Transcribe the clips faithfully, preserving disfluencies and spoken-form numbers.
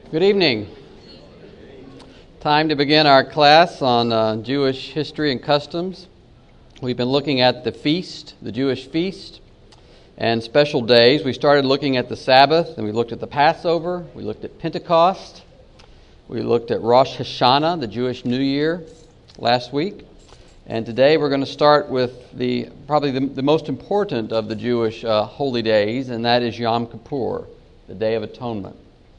Good evening. Time to begin our class on uh, Jewish history and customs. We've been looking at the feast, the Jewish feast, and special days. We started looking at the Sabbath, and we looked at the Passover. We looked at Pentecost. We looked at Rosh Hashanah, the Jewish New Year, last week. And today we're going to start with the probably the, the most important of the Jewish uh, holy days, and that is Yom Kippur, the Day of Atonement.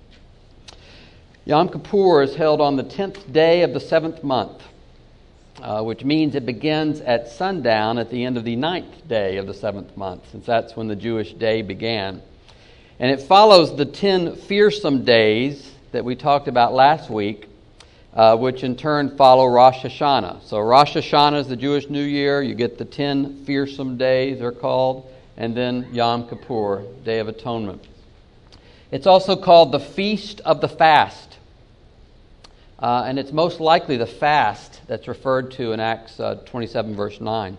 Yom Kippur is held on the tenth day of the seventh month, uh, which means it begins at sundown at the end of the ninth day of the seventh month, since that's when the Jewish day began. And it follows the ten fearsome days that we talked about last week, uh, which in turn follow Rosh Hashanah. So Rosh Hashanah is the Jewish New Year. You get the ten fearsome days, they're called, and then Yom Kippur, Day of Atonement. It's also called the Feast of the Fast. Uh, and it's most likely the fast that's referred to in Acts uh, twenty-seven, verse nine.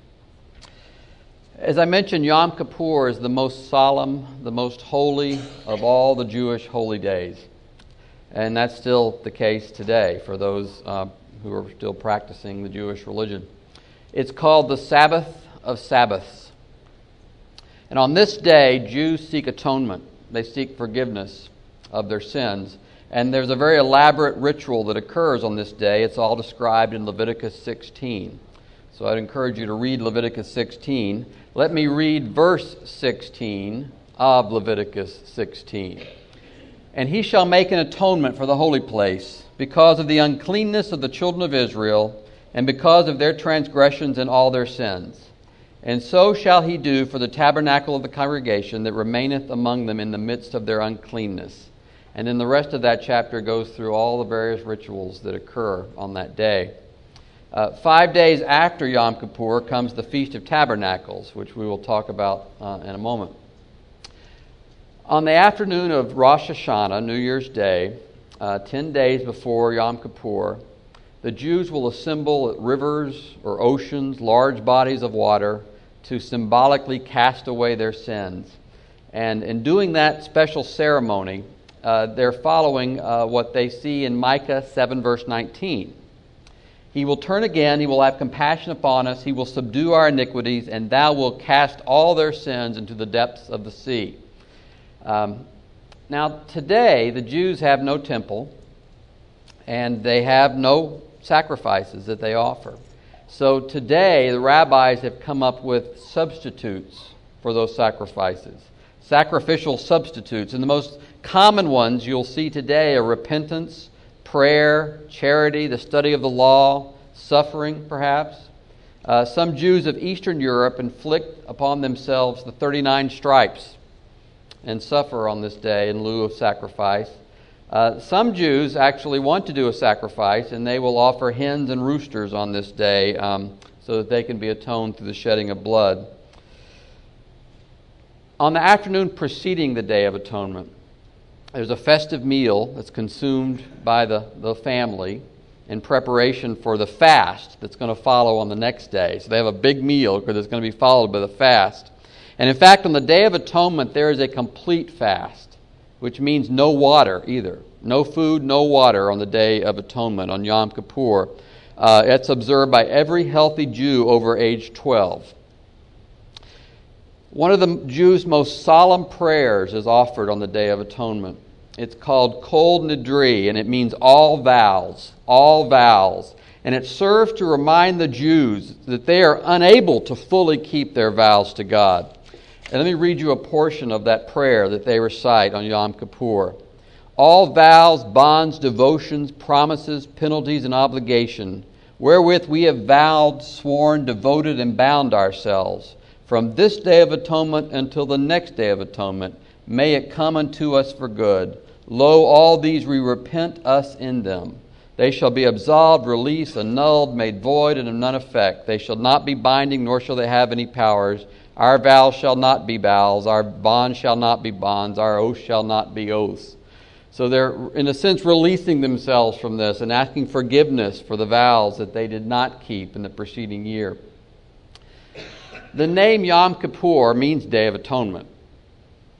As I mentioned, Yom Kippur is the most solemn, the most holy of all the Jewish holy days. And that's still the case today for those uh, who are still practicing the Jewish religion. It's called the Sabbath of Sabbaths. And on this day, Jews seek atonement. They seek forgiveness of their sins. And there's a very elaborate ritual that occurs on this day. It's all described in Leviticus sixteen. So I'd encourage you to read Leviticus sixteen. Let me read verse sixteen of Leviticus sixteen. And he shall make an atonement for the holy place, because of the uncleanness of the children of Israel, and because of their transgressions and all their sins. And so shall he do for the tabernacle of the congregation that remaineth among them in the midst of their uncleanness. And then the rest of that chapter goes through all the various rituals that occur on that day. Uh, five days after Yom Kippur comes the Feast of Tabernacles, which we will talk about uh, in a moment. On the afternoon of Rosh Hashanah, New Year's Day, uh, ten days before Yom Kippur, the Jews will assemble at rivers or oceans, large bodies of water, to symbolically cast away their sins. And in doing that special ceremony, Uh, they're following uh, what they see in Micah seven, verse nineteen. He will turn again, he will have compassion upon us, he will subdue our iniquities, and thou wilt cast all their sins into the depths of the sea. Um, now, today, the Jews have no temple, and they have no sacrifices that they offer. So today, the rabbis have come up with substitutes for those sacrifices. Sacrificial substitutes. And the most common ones you'll see today are repentance, prayer, charity, the study of the law, suffering perhaps. Uh, some Jews of Eastern Europe inflict upon themselves the thirty-nine stripes and suffer on this day in lieu of sacrifice. Uh, some Jews actually want to do a sacrifice, and they will offer hens and roosters on this day um, so that they can be atoned through the shedding of blood. On the afternoon preceding the Day of Atonement, there's a festive meal that's consumed by the, the family in preparation for the fast that's going to follow on the next day. So they have a big meal because it's going to be followed by the fast. And in fact, on the Day of Atonement, there is a complete fast, which means no water either. No food, no water on the Day of Atonement, on Yom Kippur. Uh, it's observed by every healthy Jew over age twelve. One of the Jews' most solemn prayers is offered on the Day of Atonement. It's called Kol Nidri, and it means all vows, all vows. And it serves to remind the Jews that they are unable to fully keep their vows to God. And let me read you a portion of that prayer that they recite on Yom Kippur. All vows, bonds, devotions, promises, penalties, and obligation, wherewith we have vowed, sworn, devoted, and bound ourselves, from this Day of Atonement until the next Day of Atonement, may it come unto us for good. Lo, all these we repent us in them. They shall be absolved, released, annulled, made void, and of none effect. They shall not be binding, nor shall they have any powers. Our vows shall not be vows. Our bonds shall not be bonds. Our oaths shall not be oaths. So they're, in a sense, releasing themselves from this and asking forgiveness for the vows that they did not keep in the preceding year. The name Yom Kippur means Day of Atonement.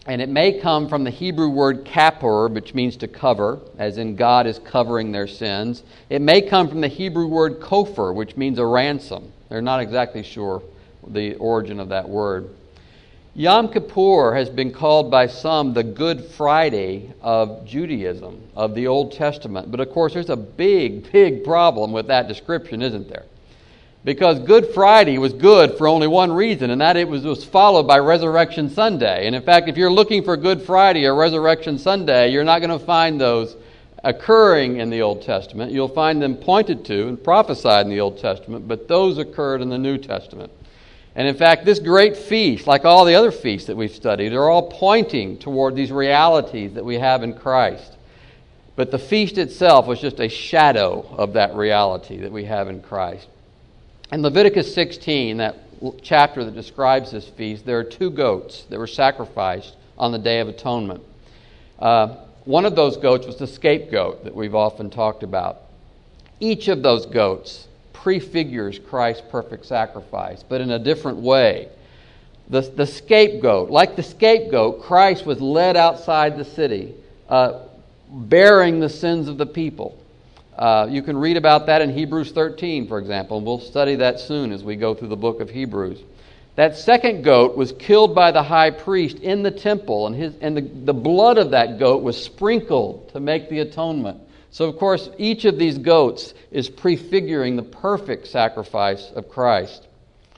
And it may come from the Hebrew word kapor, which means to cover, as in God is covering their sins. It may come from the Hebrew word kopher, which means a ransom. They're not exactly sure the origin of that word. Yom Kippur has been called by some the Good Friday of Judaism, of the Old Testament. But of course, there's a big, big problem with that description, isn't there? Because Good Friday was good for only one reason, and that it was, was followed by Resurrection Sunday. And in fact, if you're looking for Good Friday or Resurrection Sunday, you're not going to find those occurring in the Old Testament. You'll find them pointed to and prophesied in the Old Testament, but those occurred in the New Testament. And in fact, this great feast, like all the other feasts that we've studied, are all pointing toward these realities that we have in Christ. But the feast itself was just a shadow of that reality that we have in Christ. In Leviticus sixteen, that chapter that describes this feast, there are two goats that were sacrificed on the Day of Atonement. Uh, one of those goats was the scapegoat that we've often talked about. Each of those goats prefigures Christ's perfect sacrifice, but in a different way. The, the scapegoat, like the scapegoat, Christ was led outside the city, uh, bearing the sins of the people. Uh, you can read about that in Hebrews thirteen, for example, and we'll study that soon as we go through the book of Hebrews. That second goat was killed by the high priest in the temple, and, his, and the, the blood of that goat was sprinkled to make the atonement. So, of course, each of these goats is prefiguring the perfect sacrifice of Christ.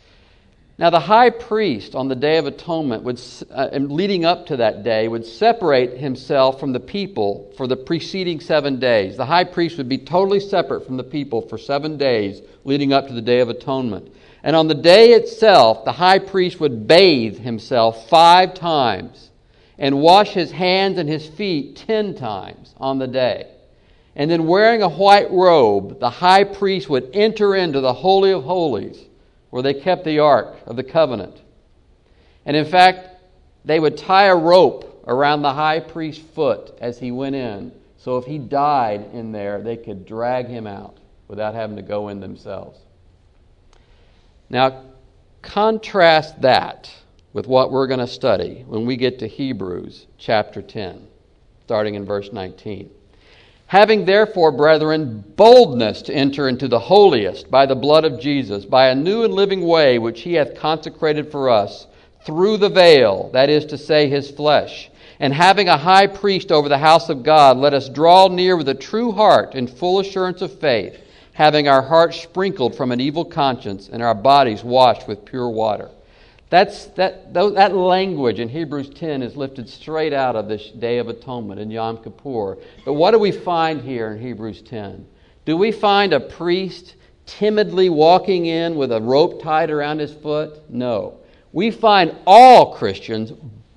Now, the high priest on the Day of Atonement, would, uh, and leading up to that day, would separate himself from the people for the preceding seven days. The high priest would be totally separate from the people for seven days leading up to the Day of Atonement. And on the day itself, the high priest would bathe himself five times and wash his hands and his feet ten times on the day. And then wearing a white robe, the high priest would enter into the Holy of Holies, where they kept the Ark of the Covenant. And in fact, they would tie a rope around the high priest's foot as he went in. So if he died in there, they could drag him out without having to go in themselves. Now, contrast that with what we're going to study when we get to Hebrews chapter ten, starting in verse nineteen. Having therefore, brethren, boldness to enter into the holiest by the blood of Jesus, by a new and living way which he hath consecrated for us, through the veil, that is to say, his flesh. And having a high priest over the house of God, let us draw near with a true heart in full assurance of faith, having our hearts sprinkled from an evil conscience and our bodies washed with pure water. That's, that, that language in Hebrews ten is lifted straight out of this Day of Atonement in Yom Kippur. But what do we find here in Hebrews ten? Do we find a priest timidly walking in with a rope tied around his foot? No. We find all Christians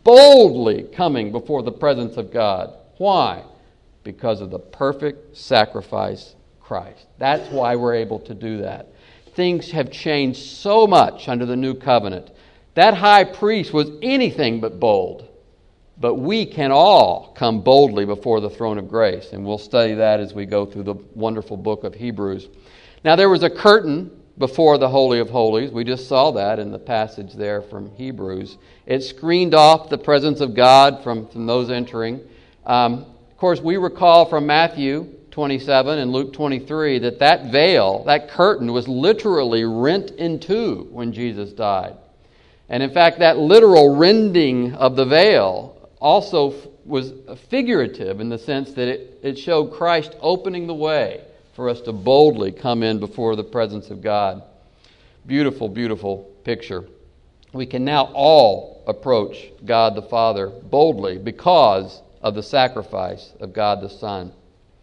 boldly coming before the presence of God. Why? Because of the perfect sacrifice of Christ. That's why we're able to do that. Things have changed so much under the new covenant. That high priest was anything but bold. But we can all come boldly before the throne of grace. And we'll study that as we go through the wonderful book of Hebrews. Now, there was a curtain before the Holy of Holies. We just saw that in the passage there from Hebrews. It screened off the presence of God from, from those entering. Um, of course, we recall from Matthew twenty-seven and Luke twenty-three that that veil, that curtain, was literally rent in two when Jesus died. And in fact, that literal rending of the veil also was figurative in the sense that it, it showed Christ opening the way for us to boldly come in before the presence of God. Beautiful, beautiful picture. We can now all approach God the Father boldly because of the sacrifice of God the Son.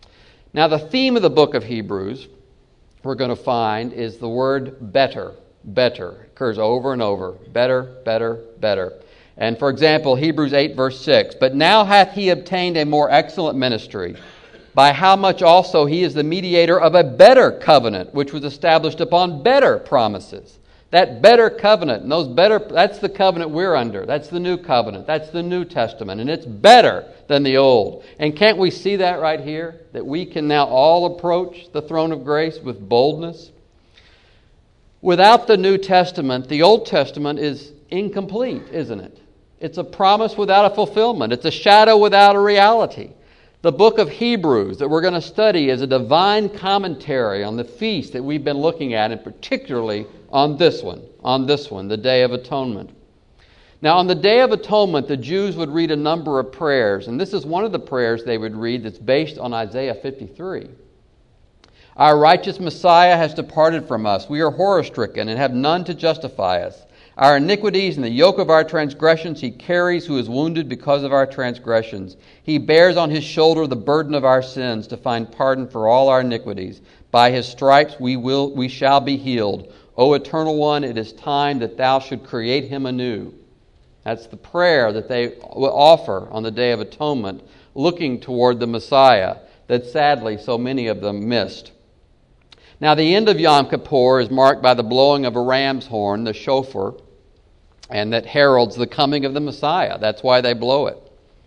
Now, the theme of the book of Hebrews, we're going to find, is the word better. Better. It occurs over and over. Better, better, better. And for example, Hebrews eight verse six. But now hath he obtained a more excellent ministry, by how much also he is the mediator of a better covenant, which was established upon better promises. That better covenant, and those better, that's the covenant we're under. That's the new covenant. That's the New Testament. And it's better than the old. And can't we see that right here? That we can now all approach the throne of grace with boldness? Without the New Testament, the Old Testament is incomplete, isn't it? It's a promise without a fulfillment. It's a shadow without a reality. The book of Hebrews that we're going to study is a divine commentary on the feast that we've been looking at, and particularly on this one, on this one, the Day of Atonement. Now, on the Day of Atonement, the Jews would read a number of prayers, and this is one of the prayers they would read that's based on Isaiah fifty-three. Our righteous Messiah has departed from us. We are horror-stricken and have none to justify us. Our iniquities and the yoke of our transgressions he carries, who is wounded because of our transgressions. He bears on his shoulder the burden of our sins to find pardon for all our iniquities. By his stripes we will we shall be healed. O Eternal One, it is time that thou should create him anew. That's the prayer that they will offer on the Day of Atonement, looking toward the Messiah that sadly so many of them missed. Now, the end of Yom Kippur is marked by the blowing of a ram's horn, the shofar, and that heralds the coming of the Messiah. That's why they blow it.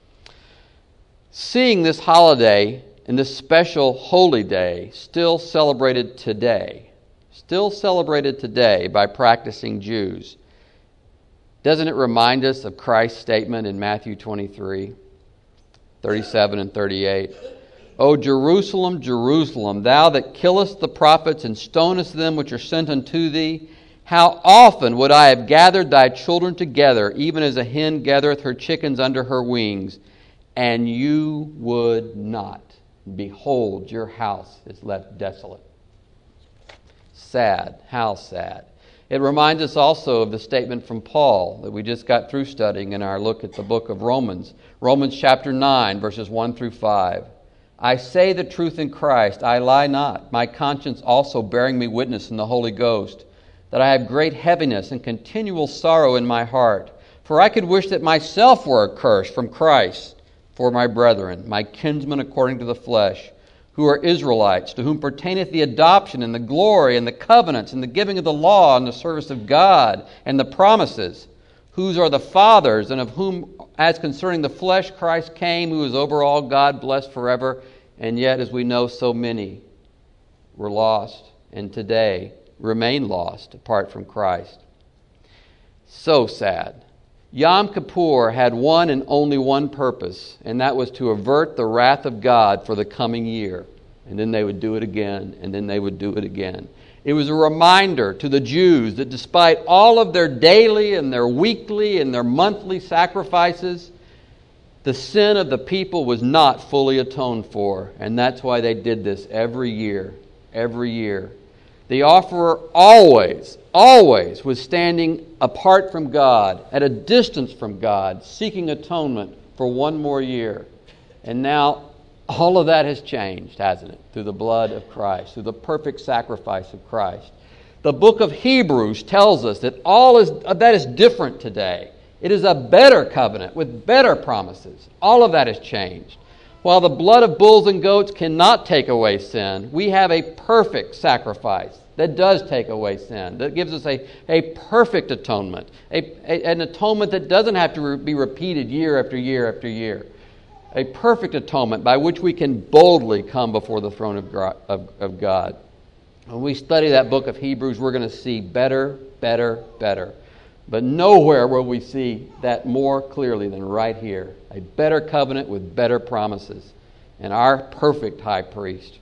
Seeing this holiday and this special holy day still celebrated today, still celebrated today by practicing Jews, doesn't it remind us of Christ's statement in Matthew twenty-three, thirty-seven and thirty-eight? O Jerusalem, Jerusalem, thou that killest the prophets and stonest them which are sent unto thee, how often would I have gathered thy children together, even as a hen gathereth her chickens under her wings, and you would not. Behold, your house is left desolate. Sad. How sad. It reminds us also of the statement from Paul that we just got through studying in our look at the book of Romans. Romans chapter nine, verses one through five. I say the truth in Christ, I lie not, my conscience also bearing me witness in the Holy Ghost, that I have great heaviness and continual sorrow in my heart. For I could wish that myself were accursed from Christ for my brethren, my kinsmen according to the flesh, who are Israelites, to whom pertaineth the adoption and the glory and the covenants and the giving of the law and the service of God and the promises, whose are the fathers, and of whom, as concerning the flesh, Christ came, who is over all, God blessed forever. And yet, as we know, so many were lost, and today remain lost apart from Christ. So sad. Yom Kippur had one and only one purpose, and that was to avert the wrath of God for the coming year. And then they would do it again, and then they would do it again. It was a reminder to the Jews that despite all of their daily and their weekly and their monthly sacrifices, the sin of the people was not fully atoned for. And that's why they did this every year, every year. The offerer always, always was standing apart from God, at a distance from God, seeking atonement for one more year. And now all of that has changed, hasn't it? Through the blood of Christ, through the perfect sacrifice of Christ. The book of Hebrews tells us that all is that is different today. It is a better covenant with better promises. All of that has changed. While the blood of bulls and goats cannot take away sin, we have a perfect sacrifice that does take away sin, that gives us a, a perfect atonement, a, a, an atonement that doesn't have to re- be repeated year after year after year. A perfect atonement by which we can boldly come before the throne of, of, of God. When we study that book of Hebrews, we're going to see better, better, better. But nowhere will we see that more clearly than right here. A better covenant with better promises. And our perfect high priest.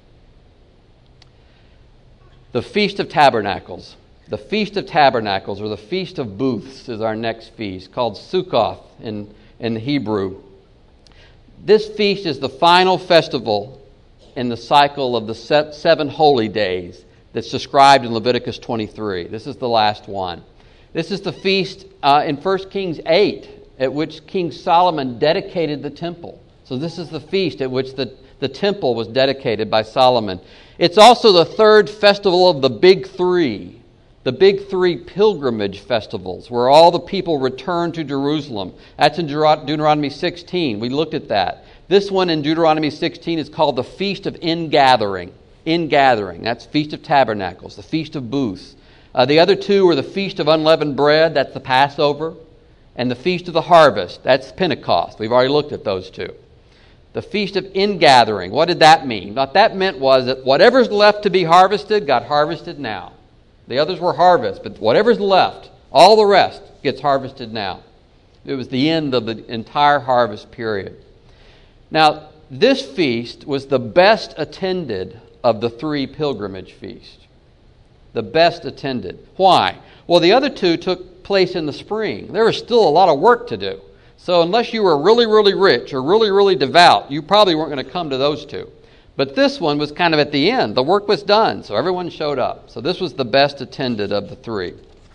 The Feast of Tabernacles. The Feast of Tabernacles, or the Feast of Booths, is our next feast, called Sukkoth in, in Hebrew. This feast is the final festival in the cycle of the seven holy days that's described in Leviticus twenty-three. This is the last one. This is the feast uh, in First Kings eight, at which King Solomon dedicated the temple. So this is the feast at which the, the temple was dedicated by Solomon. It's also the third festival of the Big Three, the Big Three pilgrimage festivals, where all the people return to Jerusalem. That's in Deuteronomy sixteen. We looked at that. This one in Deuteronomy sixteen is called the Feast of Ingathering. Ingathering. That's Feast of Tabernacles, the Feast of Booths. Uh, the other two are the Feast of Unleavened Bread. That's the Passover. And the Feast of the Harvest. That's Pentecost. We've already looked at those two. The Feast of Ingathering. What did that mean? What that meant was that whatever's left to be harvested got harvested now. The others were harvest, but whatever's left, all the rest gets harvested now. It was the end of the entire harvest period. Now, this feast was the best attended of the three pilgrimage feasts. The best attended. Why? Well, the other two took place in the spring. There was still a lot of work to do. So unless you were really, really rich or really, really devout, you probably weren't going to come to those two. But this one was kind of at the end. The work was done, so everyone showed up. So this was the best attended of the three.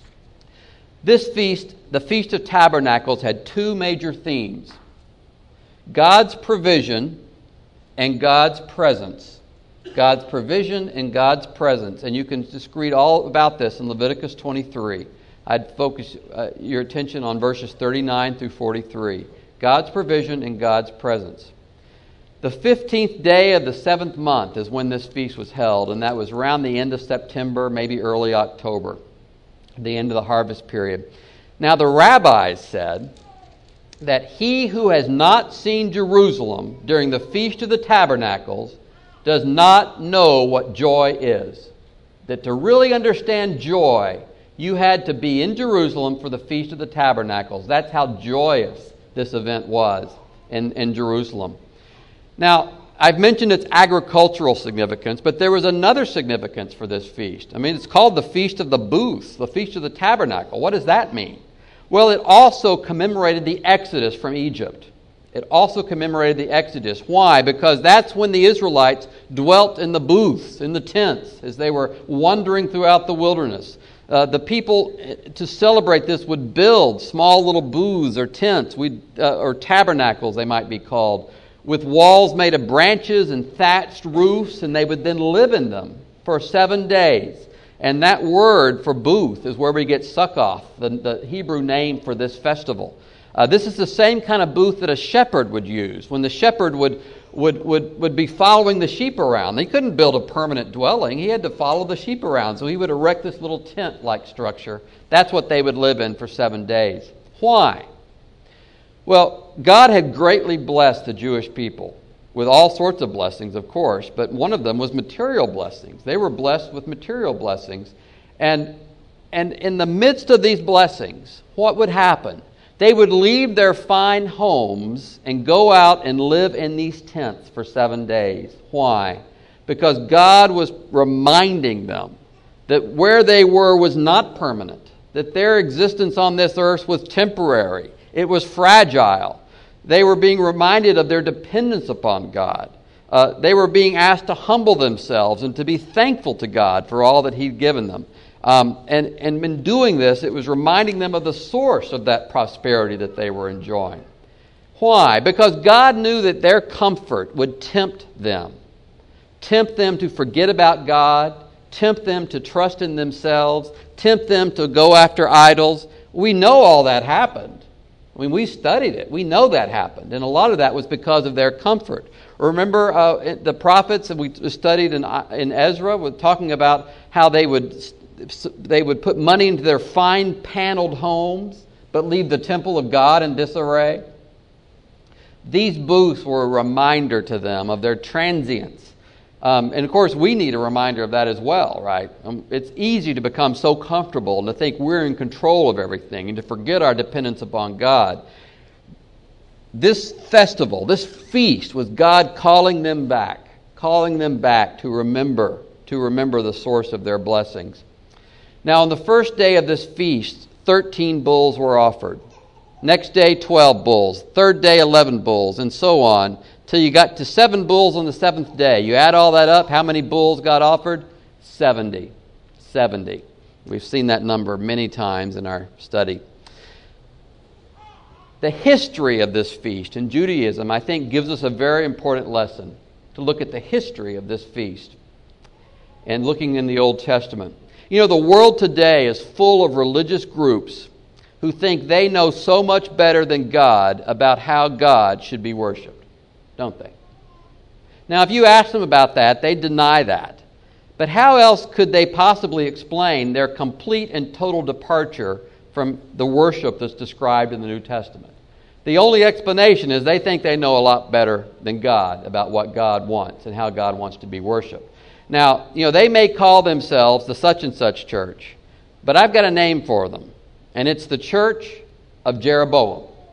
This feast, the Feast of Tabernacles, had two major themes: God's provision and God's presence. God's provision and God's presence. And you can just read all about this in Leviticus twenty-three. I'd focus uh, your attention on verses thirty-nine through forty-three. God's provision and God's presence. The fifteenth day of the seventh month is when this feast was held, and that was around the end of September, maybe early October, the end of the harvest period. Now the rabbis said that he who has not seen Jerusalem during the Feast of the Tabernacles does not know what joy is. That to really understand joy, you had to be in Jerusalem for the Feast of the Tabernacles. That's how joyous this event was in, in Jerusalem. Now, I've mentioned its agricultural significance, but there was another significance for this feast. I mean, it's called the Feast of the Booths, the Feast of the Tabernacle. What does that mean? Well, it also commemorated the Exodus from Egypt. It also commemorated the Exodus. Why? Because that's when the Israelites dwelt in the booths, in the tents, as they were wandering throughout the wilderness. Uh, the people, to celebrate this, would build small little booths or tents, we'd, uh, or tabernacles they might be called, with walls made of branches and thatched roofs, and they would then live in them for seven days. And that word for booth is where we get Sukkoth, the, the Hebrew name for this festival. Uh, this is the same kind of booth that a shepherd would use when the shepherd would, would, would, would be following the sheep around. He couldn't build a permanent dwelling. He had to follow the sheep around. So he would erect this little tent-like structure. That's what they would live in for seven days. Why? Well, God had greatly blessed the Jewish people with all sorts of blessings, of course, but one of them was material blessings. They were blessed with material blessings. And, and in the midst of these blessings, what would happen? They would leave their fine homes and go out and live in these tents for seven days. Why? Because God was reminding them that where they were was not permanent, that their existence on this earth was temporary. It was fragile. They were being reminded of their dependence upon God. Uh, they were being asked to humble themselves and to be thankful to God for all that He'd given them. Um, and, and in doing this, it was reminding them of the source of that prosperity that they were enjoying. Why? Because God knew that their comfort would tempt them. Tempt them to forget about God. Tempt them to trust in themselves. Tempt them to go after idols. We know all that happened. I mean, we studied it. We know that happened. And a lot of that was because of their comfort. Remember uh, the prophets that we studied in, in Ezra were talking about how they would... They would put money into their fine paneled homes, but leave the temple of God in disarray. These booths were a reminder to them of their transience. Um, and of course, we need a reminder of that as well, right? Um, it's easy to become so comfortable and to think we're in control of everything and to forget our dependence upon God. This festival, this feast, was God calling them back, calling them back to remember, to remember the source of their blessings. Now, on the first day of this feast, thirteen bulls were offered. Next day, twelve bulls. Third day, eleven bulls, and so on, till you got to seven bulls on the seventh day. You add all that up, how many bulls got offered? seventy. seventy. We've seen that number many times in our study. The history of this feast in Judaism, I think, gives us a very important lesson to look at the history of this feast and looking in the Old Testament. You know, the world today is full of religious groups who think they know so much better than God about how God should be worshipped, don't they? Now, if you ask them about that, they deny that. But how else could they possibly explain their complete and total departure from the worship that's described in the New Testament? The only explanation is they think they know a lot better than God about what God wants and how God wants to be worshipped. Now, you know, they may call themselves the such and such church, but I've got a name for them, and it's the Church of Jeroboam.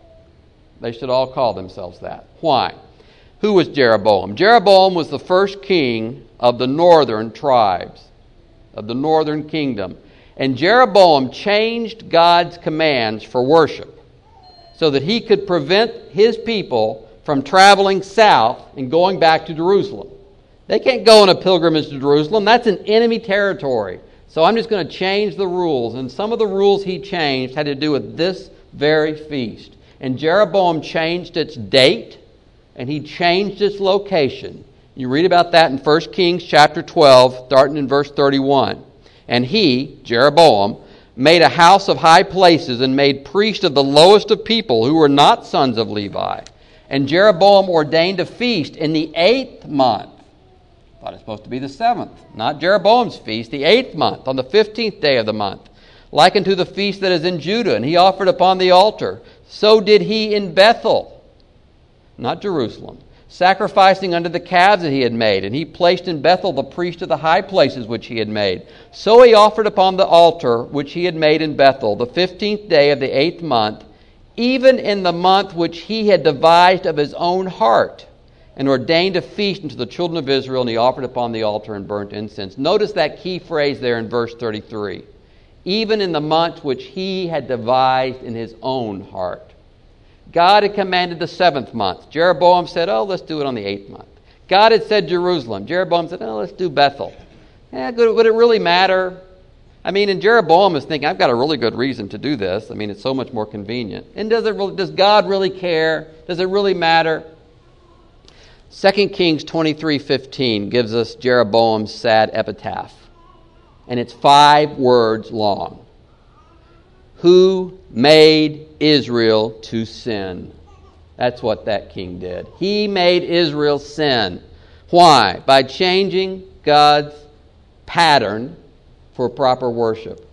They should all call themselves that. Why? Who was Jeroboam? Jeroboam was the first king of the northern tribes, of the northern kingdom. And Jeroboam changed God's commands for worship so that he could prevent his people from traveling south and going back to Jerusalem. They can't go on a pilgrimage to Jerusalem. That's an enemy territory. So I'm just going to change the rules. And some of the rules he changed had to do with this very feast. And Jeroboam changed its date, and he changed its location. You read about that in First Kings chapter twelve, starting in verse thirty-one. And he, Jeroboam, made a house of high places and made priests of the lowest of people who were not sons of Levi. And Jeroboam ordained a feast in the eighth month. I thought it was supposed to be the seventh, not Jeroboam's feast, the eighth month, on the fifteenth day of the month, like unto the feast that is in Judah. And he offered upon the altar. So did he in Bethel, not Jerusalem, sacrificing unto the calves that he had made. And he placed in Bethel the priest of the high places which he had made. So he offered upon the altar which he had made in Bethel the fifteenth day of the eighth month, even in the month which he had devised of his own heart, and ordained a feast unto the children of Israel, and he offered upon the altar and burnt incense. Notice that key phrase there in verse thirty-three. Even in the month which he had devised in his own heart. God had commanded the seventh month. Jeroboam said, oh, let's do it on the eighth month. God had said Jerusalem. Jeroboam said, oh, let's do Bethel. Eh, would it really matter? I mean, and Jeroboam is thinking, I've got a really good reason to do this. I mean, it's so much more convenient. And does it really, does God really care? Does it really matter? Second Kings twenty-three fifteen gives us Jeroboam's sad epitaph. And it's five words long. Who made Israel to sin? That's what that king did. He made Israel sin. Why? By changing God's pattern for proper worship.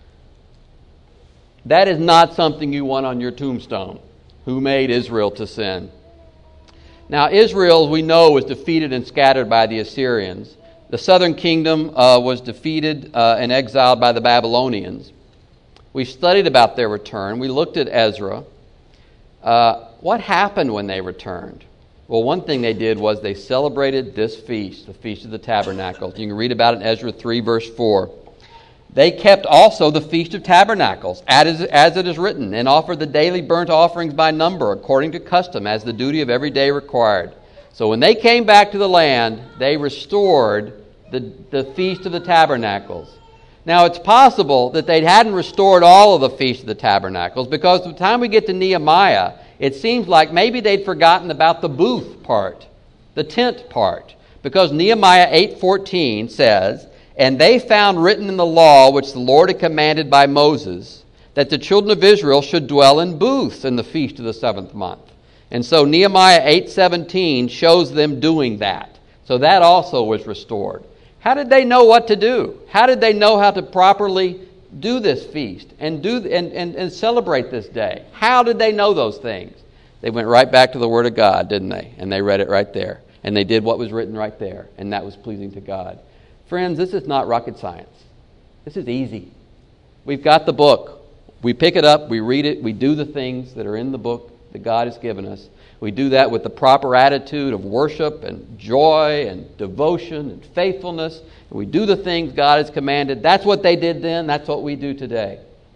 That is not something you want on your tombstone. Who made Israel to sin? Now, Israel, we know, was defeated and scattered by the Assyrians. The southern kingdom uh, was defeated uh, and exiled by the Babylonians. We studied about their return. We looked at Ezra. Uh, what happened when they returned? Well, one thing they did was they celebrated this feast, the Feast of the Tabernacles. You can read about it in Ezra three, verse four. They kept also the Feast of Tabernacles, as, as it is written, and offered the daily burnt offerings by number, according to custom, as the duty of every day required. So when they came back to the land, they restored the, the Feast of the Tabernacles. Now, it's possible that they hadn't restored all of the Feast of the Tabernacles, because by the time we get to Nehemiah, it seems like maybe they'd forgotten about the booth part, the tent part. Because Nehemiah eight fourteen says, and they found written in the law which the Lord had commanded by Moses, that the children of Israel should dwell in booths in the feast of the seventh month. And so Nehemiah eight seventeen shows them doing that. So that also was restored. How did they know what to do? How did they know how to properly do this feast and do and, and, and celebrate this day? How did they know those things? They went right back to the Word of God, didn't they? And they read it right there. And they did what was written right there. And that was pleasing to God. Friends, this is not rocket science. This is easy. We've got the book. We pick it up, we read it, we do the things that are in the book that God has given us. We do that with the proper attitude of worship and joy and devotion and faithfulness. And we do the things God has commanded. That's what they did then. That's what we do today.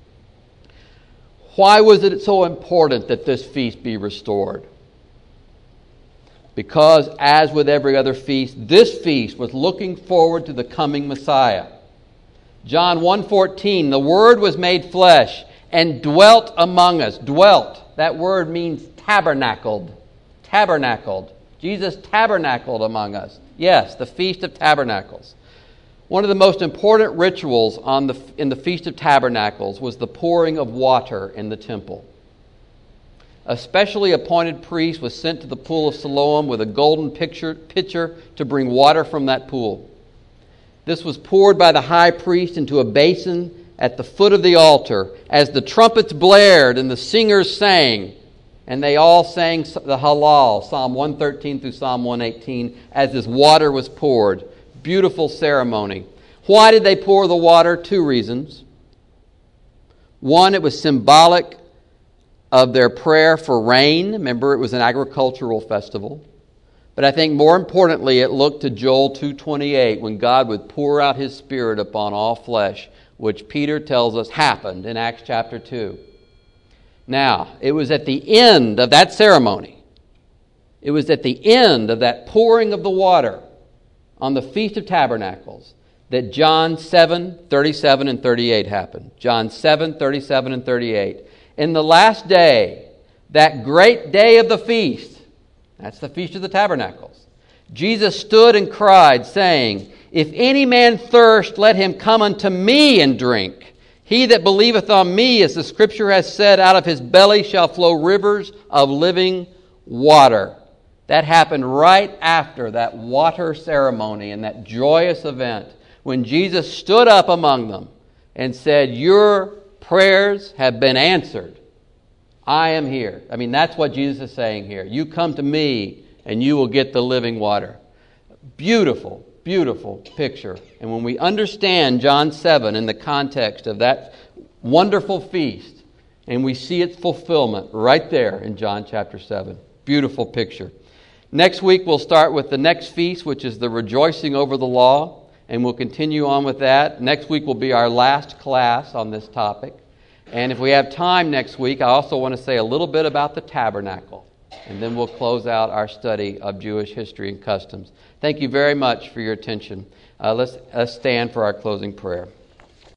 Why was it so important that this feast be restored? Because, as with every other feast, this feast was looking forward to the coming Messiah. John one fourteen, the Word was made flesh and dwelt among us. Dwelt. That word means tabernacled. Tabernacled. Jesus tabernacled among us. Yes, the Feast of Tabernacles. One of the most important rituals on the, in the Feast of Tabernacles was the pouring of water in the temple. A specially appointed priest was sent to the pool of Siloam with a golden pitcher, pitcher to bring water from that pool. This was poured by the high priest into a basin at the foot of the altar as the trumpets blared and the singers sang. And they all sang the Hallel, Psalm one thirteen through Psalm one eighteen, as this water was poured. Beautiful ceremony. Why did they pour the water? Two reasons. One, it was symbolic of their prayer for rain. Remember, it was an agricultural festival. But I think more importantly, it looked to Joel two twenty-eight, when God would pour out His Spirit upon all flesh, which Peter tells us happened in Acts chapter two. Now, it was at the end of that ceremony, it was at the end of that pouring of the water on the Feast of Tabernacles, that John seven thirty-seven and thirty-eight happened. John seven thirty-seven and thirty-eight. In the last day, that great day of the feast, that's the Feast of the Tabernacles, Jesus stood and cried, saying, If any man thirst, let him come unto me and drink. He that believeth on me, as the Scripture has said, out of his belly shall flow rivers of living water. That happened right after that water ceremony and that joyous event, when Jesus stood up among them and said, Your prayers have been answered. I am here. I mean, that's what Jesus is saying here. You come to me and you will get the living water. Beautiful, beautiful picture. And when we understand John seven in the context of that wonderful feast, and we see its fulfillment right there in John chapter seven. Beautiful picture. Next week we'll start with the next feast, which is the rejoicing over the law. And we'll continue on with that. Next week will be our last class on this topic. And if we have time next week, I also want to say a little bit about the tabernacle. And then we'll close out our study of Jewish history and customs. Thank you very much for your attention. Uh, let's, let's stand for our closing prayer.